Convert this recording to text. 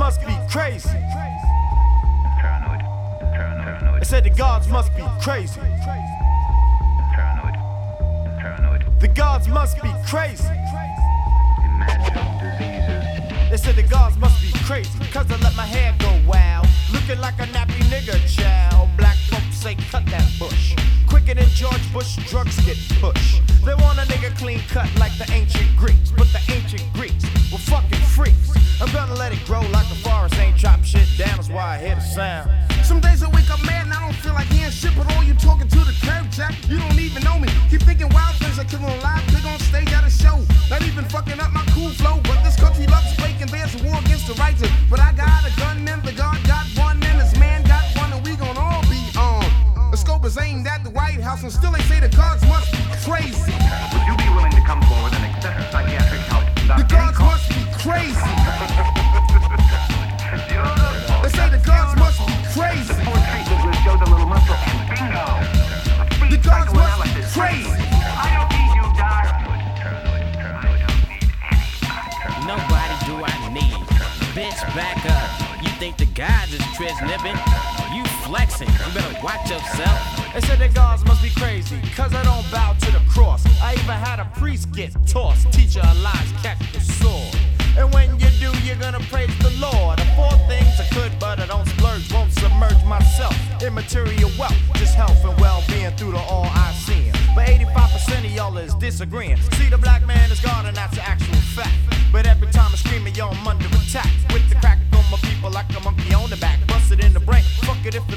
must be crazy. They said the gods must be crazy. The gods must be crazy. They said the gods must be crazy, cause I let my hair go wild, looking like a nappy nigga child. Black folks say cut that bush, quicker than George Bush, drugs get pushed. They want a nigga clean cut like the ancient Greeks, but the ancient Greeks were fucking freaks. I'm gonna let it grow like the forest ain't chop shit down, that's why I hear the sound. Some days I wake up mad and I don't feel like hearing shit, but all you talking to the curb, Jack, you don't even know me. Keep thinking wild things I kill on live, big on stage at a show. Not even fucking up my cool flow, but this country loves fake and there's a war against the righteous. But I got a gun and the God got one and this man got one and we gon' all be on. The scope is aimed at the White House and still they say the gods must be crazy. Would you be willing to come forward and accept psychiatric help? The gods must be crazy. They say the gods must be crazy. The poor treatment will show the little muscle and bingo. The gods must be crazy. I don't need you, Doc. Nobody do I need. Bitch, back up. You think the gods is Trish nipping? You flexing. You better watch yourself. They said the gods must be crazy, cause I don't bow to the cross. I even had a priest get tossed. Teacher of lies, catch the sword. And when you do, you're gonna praise the Lord. The four things I could, but I don't splurge, won't submerge myself. Immaterial wealth, just health and well-being through the all I see. But 85% of y'all is disagreeing. See, the black man is God and that's the actual fact. But every time I scream it, yo, I'm under attack. With the crack on my people like a monkey on the back. Busted in the brain, fuck it if